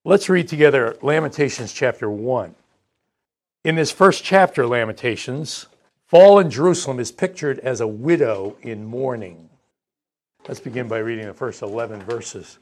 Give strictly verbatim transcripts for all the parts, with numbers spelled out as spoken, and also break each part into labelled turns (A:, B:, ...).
A: Let's read together Lamentations chapter one. In this first chapter, Lamentations, fallen Jerusalem is pictured as a widow in mourning. Let's begin by reading the first eleven verses.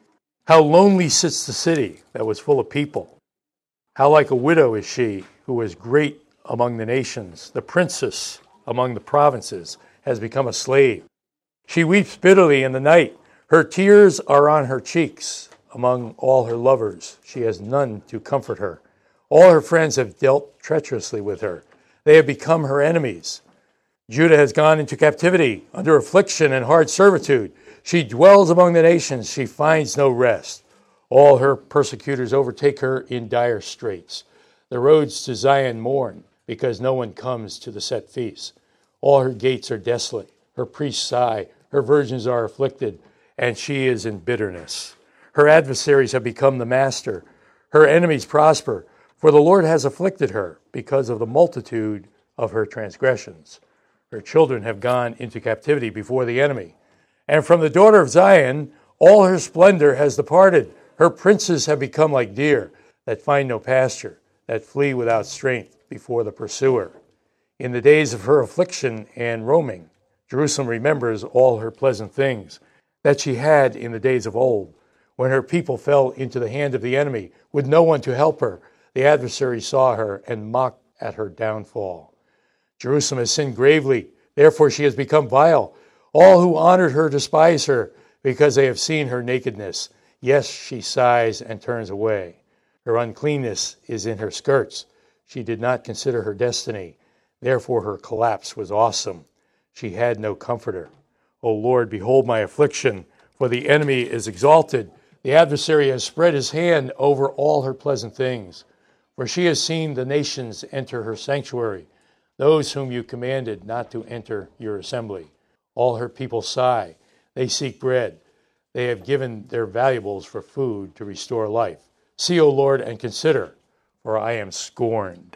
A: How lonely sits the city that was full of people. How like a widow is she who was great among the nations. The princess among the provinces has become a slave. She weeps bitterly in the night. Her tears are on her cheeks. Among all her lovers, she has none to comfort her. All her friends have dealt treacherously with her. They have become her enemies. Judah has gone into captivity, under affliction and hard servitude. She dwells among the nations. She finds no rest. All her persecutors overtake her in dire straits. The roads to Zion mourn, because no one comes to the set feasts. All her gates are desolate. Her priests sigh. Her virgins are afflicted, and she is in bitterness. Her adversaries have become the master. Her enemies prosper, for the Lord has afflicted her because of the multitude of her transgressions. Her children have gone into captivity before the enemy. And from the daughter of Zion, all her splendor has departed. Her princes have become like deer that find no pasture, that flee without strength before the pursuer. In the days of her affliction and roaming, Jerusalem remembers all her pleasant things that she had in the days of old, when her people fell into the hand of the enemy, with no one to help her. The adversary saw her and mocked at her downfall. Jerusalem has sinned gravely, therefore she has become vile. All who honored her despise her, because they have seen her nakedness. Yes, she sighs and turns away. Her uncleanness is in her skirts. She did not consider her destiny. Therefore her collapse was awesome. She had no comforter. O Lord, behold my affliction, for the enemy is exalted. The adversary has spread his hand over all her pleasant things. For she has seen the nations enter her sanctuary, those whom you commanded not to enter your assembly. All her people sigh. They seek bread. They have given their valuables for food to restore life. See, O Lord, and consider, for I am scorned.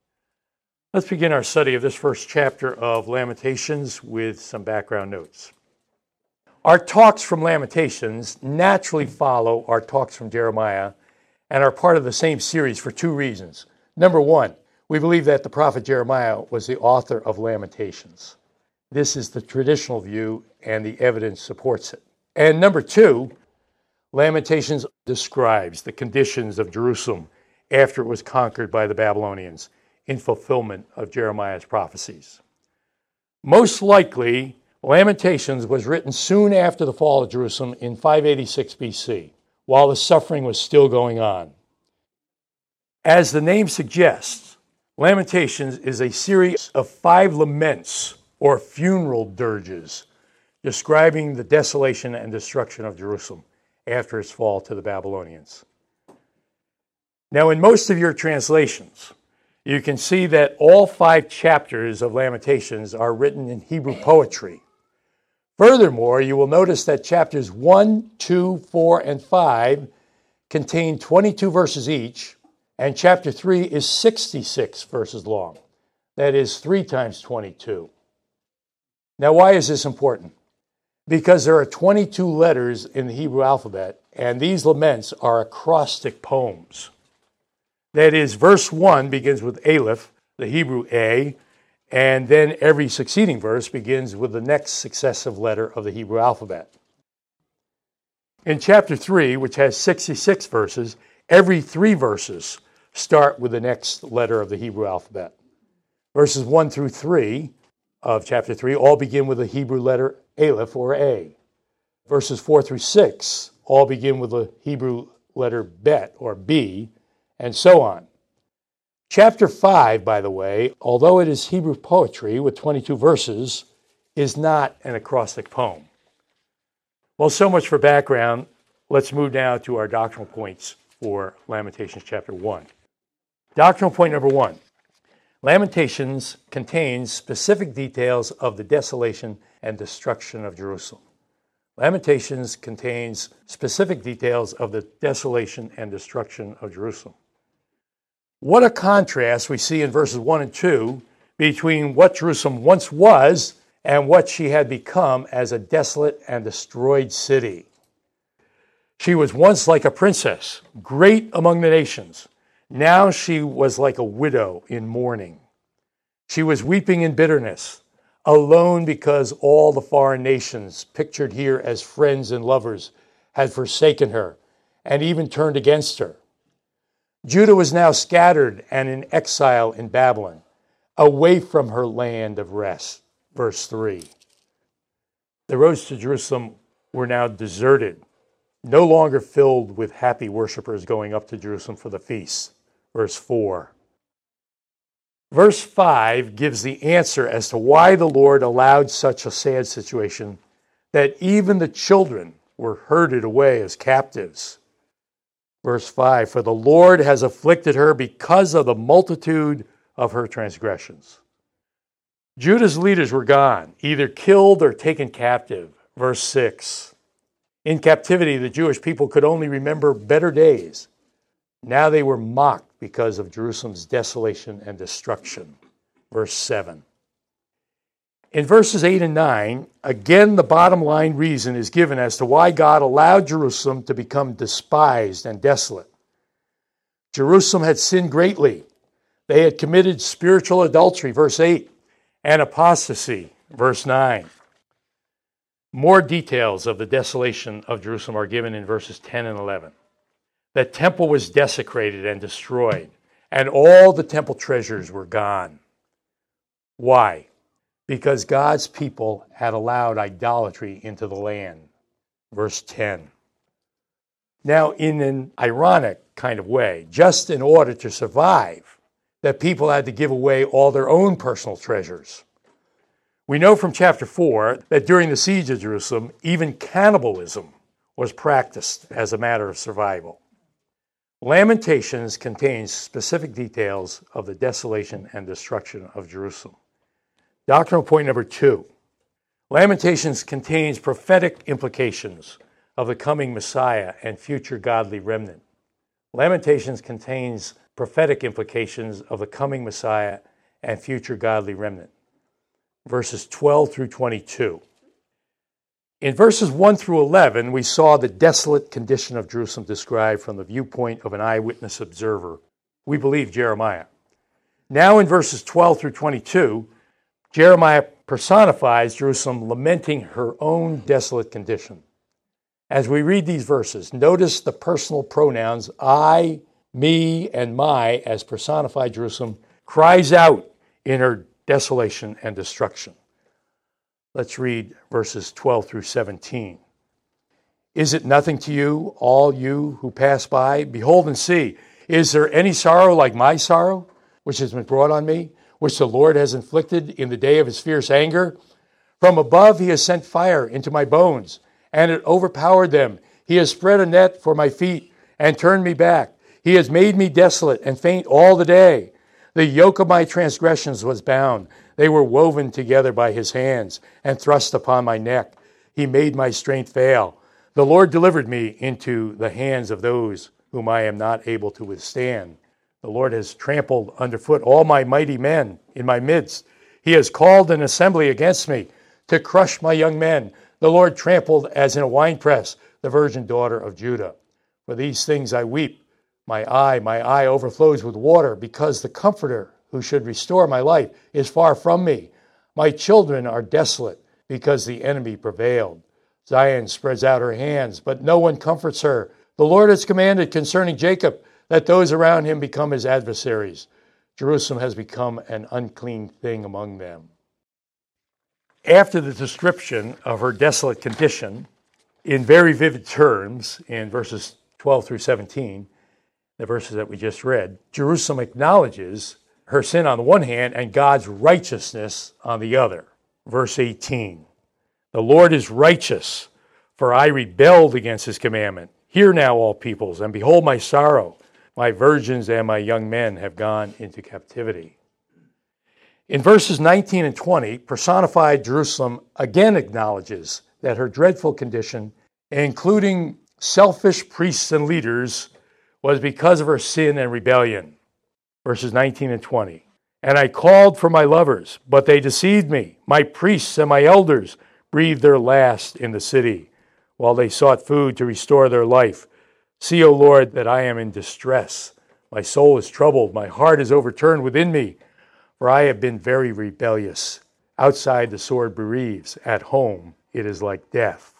A: Let's begin our study of this first chapter of Lamentations with some background notes. Our talks from Lamentations naturally follow our talks from Jeremiah and are part of the same series for two reasons. Number one, we believe that the prophet Jeremiah was the author of Lamentations. This is the traditional view, and the evidence supports it. And number two, Lamentations describes the conditions of Jerusalem after it was conquered by the Babylonians in fulfillment of Jeremiah's prophecies. Most likely, Lamentations was written soon after the fall of Jerusalem in five eighty-six B C, while the suffering was still going on. As the name suggests, Lamentations is a series of five laments or funeral dirges describing the desolation and destruction of Jerusalem after its fall to the Babylonians. Now, in most of your translations, you can see that all five chapters of Lamentations are written in Hebrew poetry. Furthermore, you will notice that chapters one, two, four, and five contain twenty-two verses each, and chapter three is sixty-six verses long. That is three times twenty-two. Now, why is this important? Because there are twenty-two letters in the Hebrew alphabet, and these laments are acrostic poems. That is, verse one begins with Aleph, the Hebrew A, and then every succeeding verse begins with the next successive letter of the Hebrew alphabet. In chapter three, which has sixty-six verses, every three verses start with the next letter of the Hebrew alphabet. Verses one through three of chapter three all begin with the Hebrew letter Aleph or A. Verses four through six all begin with the Hebrew letter Bet or B, and so on. Chapter five, by the way, although it is Hebrew poetry with twenty-two verses, is not an acrostic poem. Well, so much for background. Let's move now to our doctrinal points for Lamentations chapter one. Doctrinal point number one. Lamentations contains specific details of the desolation and destruction of Jerusalem. Lamentations contains specific details of the desolation and destruction of Jerusalem. What a contrast we see in verses one and two between what Jerusalem once was and what she had become as a desolate and destroyed city. She was once like a princess, great among the nations. Now she was like a widow in mourning. She was weeping in bitterness, alone because all the foreign nations, pictured here as friends and lovers, had forsaken her and even turned against her. Judah was now scattered and in exile in Babylon, away from her land of rest. Verse three. The roads to Jerusalem were now deserted, no longer filled with happy worshipers going up to Jerusalem for the feast. Verse four. Verse five gives the answer as to why the Lord allowed such a sad situation, that even the children were herded away as captives. Verse five, for the Lord has afflicted her because of the multitude of her transgressions. Judah's leaders were gone, either killed or taken captive. Verse six, in captivity, the Jewish people could only remember better days. Now they were mocked because of Jerusalem's desolation and destruction. Verse seven. In verses eight and nine, again the bottom line reason is given as to why God allowed Jerusalem to become despised and desolate. Jerusalem had sinned greatly. They had committed spiritual adultery, verse eight, and apostasy, verse nine. More details of the desolation of Jerusalem are given in verses ten and eleven. The temple was desecrated and destroyed, and all the temple treasures were gone. Why? Because God's people had allowed idolatry into the land. Verse ten. Now, in an ironic kind of way, just in order to survive, the people had to give away all their own personal treasures. We know from chapter four that during the siege of Jerusalem, even cannibalism was practiced as a matter of survival. Lamentations contains specific details of the desolation and destruction of Jerusalem. Doctrinal point number two. Lamentations contains prophetic implications of the coming Messiah and future godly remnant. Lamentations contains prophetic implications of the coming Messiah and future godly remnant. Verses twelve through twenty-two. In verses one through eleven, we saw the desolate condition of Jerusalem described from the viewpoint of an eyewitness observer. We believe Jeremiah. Now in verses twelve through twenty-two, Jeremiah personifies Jerusalem lamenting her own desolate condition. As we read these verses, notice the personal pronouns I, me, and my as personified Jerusalem cries out in her desolation and destruction. Let's read verses twelve through seventeen. Is it nothing to you, all you who pass by? Behold and see. Is there any sorrow like my sorrow, which has been brought on me, which the Lord has inflicted in the day of his fierce anger? From above he has sent fire into my bones, and it overpowered them. He has spread a net for my feet and turned me back. He has made me desolate and faint all the day. The yoke of my transgressions was bound. They were woven together by his hands and thrust upon my neck. He made my strength fail. The Lord delivered me into the hands of those whom I am not able to withstand. The Lord has trampled underfoot all my mighty men in my midst. He has called an assembly against me to crush my young men. The Lord trampled as in a winepress the virgin daughter of Judah. For these things I weep. My eye, my eye overflows with water, because the Comforter who should restore my life is far from me. My children are desolate, because the enemy prevailed. Zion spreads out her hands, but no one comforts her. The Lord has commanded concerning Jacob that those around him become his adversaries. Jerusalem has become an unclean thing among them. After the description of her desolate condition, in very vivid terms, in verses twelve through seventeen, the verses that we just read, Jerusalem acknowledges her sin on the one hand and God's righteousness on the other. Verse eighteen, the Lord is righteous, for I rebelled against his commandment. Hear now, all peoples, and behold my sorrow. My virgins and my young men have gone into captivity. In verses nineteen and twenty, personified Jerusalem again acknowledges that her dreadful condition, including selfish priests and leaders, was because of her sin and rebellion. Verses nineteen and twenty. And I called for my lovers, but they deceived me. My priests and my elders breathed their last in the city. while they sought food to restore their life. See, O Lord, that I am in distress. My soul is troubled. My heart is overturned within me, for I have been very rebellious. Outside the sword bereaves. At home it is like death.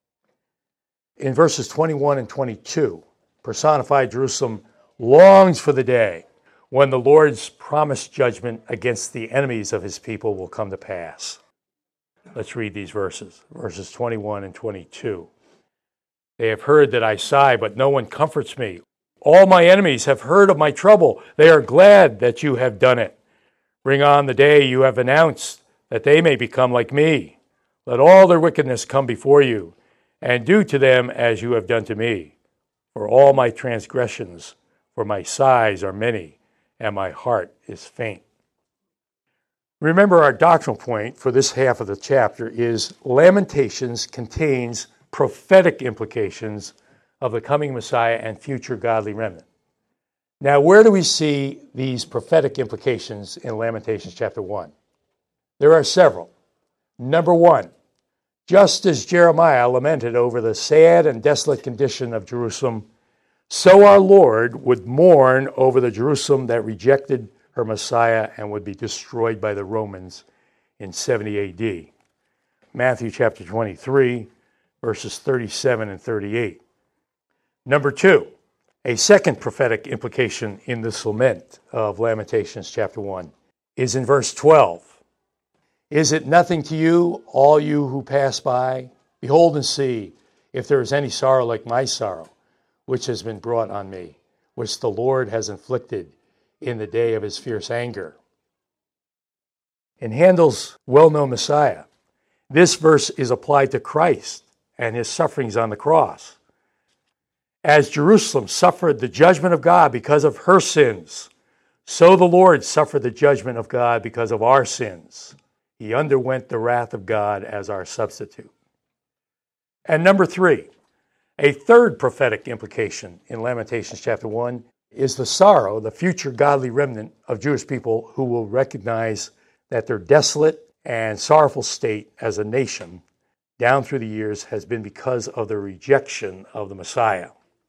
A: In verses twenty-one and twenty-two, personified Jerusalem longs for the day when the Lord's promised judgment against the enemies of his people will come to pass. Let's read these verses, verses twenty-one and twenty-two. They have heard that I sigh, but no one comforts me. All my enemies have heard of my trouble. They are glad that you have done it. Bring on the day you have announced, that they may become like me. Let all their wickedness come before you, and do to them as you have done to me. For all my transgressions, for my sighs are many, and my heart is faint. Remember, our doctrinal point for this half of the chapter is Lamentations contains prophetic implications of the coming Messiah and future godly remnant. Now, where do we see these prophetic implications in Lamentations chapter one? There are several. Number one, just as Jeremiah lamented over the sad and desolate condition of Jerusalem, so our Lord would mourn over the Jerusalem that rejected her Messiah and would be destroyed by the Romans in seventy A D. Matthew chapter twenty-three, verses thirty-seven and thirty-eight. Number two, a second prophetic implication in this lament of Lamentations chapter one is in verse twelve. Is it nothing to you, all you who pass by? Behold and see if there is any sorrow like my sorrow, which has been brought on me, which the Lord has inflicted in the day of his fierce anger. In Handel's well-known Messiah, this verse is applied to Christ and his sufferings on the cross. As Jerusalem suffered the judgment of God because of her sins, so the Lord suffered the judgment of God because of our sins. He underwent the wrath of God as our substitute. And number three, a third prophetic implication in Lamentations chapter one is the sorrow, the future godly remnant of Jewish people who will recognize that their desolate and sorrowful state as a nation down through the years has been because of the rejection of the Messiah.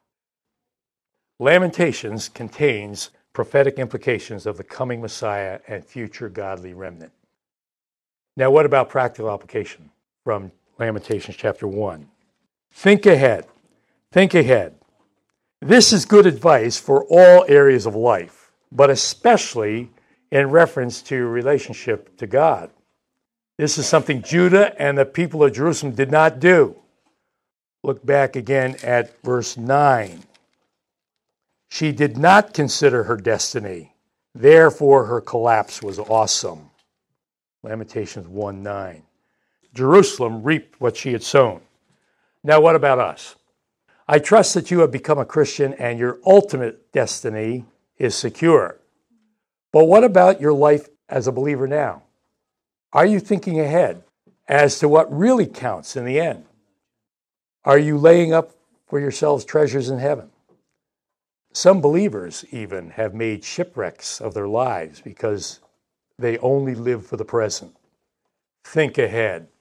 A: Lamentations contains prophetic implications of the coming Messiah and future godly remnant. Now, what about practical application from Lamentations chapter one? Think ahead. Think ahead. This is good advice for all areas of life, but especially in reference to your relationship to God. This is something Judah and the people of Jerusalem did not do. Look back again at verse nine. She did not consider her destiny, therefore her collapse was awesome. Lamentations one nine. Jerusalem reaped what she had sown. Now, what about us? I trust that you have become a Christian and your ultimate destiny is secure. But what about your life as a believer now? Are you thinking ahead as to what really counts in the end? Are you laying up for yourselves treasures in heaven? Some believers even have made shipwrecks of their lives because they only live for the present. Think ahead.